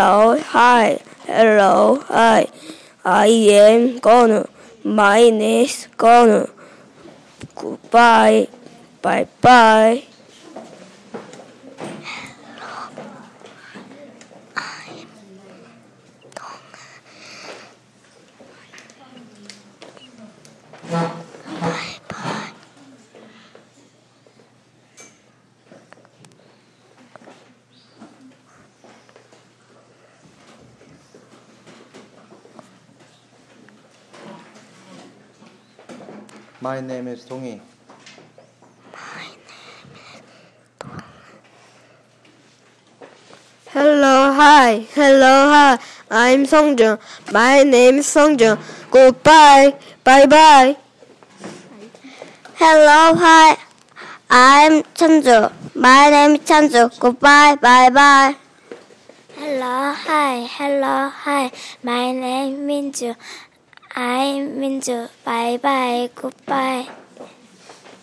Hello, hi. Hello, hi. I am Gonu. My name is Gonu. Goodbye. Bye bye. My name is 동희. Hello, hi. Hello, hi. I'm Songjun. My name is Songjun. Goodbye. Bye bye. Hello, hi. I'm Chanju. My name is Chanju. Goodbye, bye bye. Hello, hi. Hello, hi. My name is Minju. I'm Minju. Bye bye. Goodbye.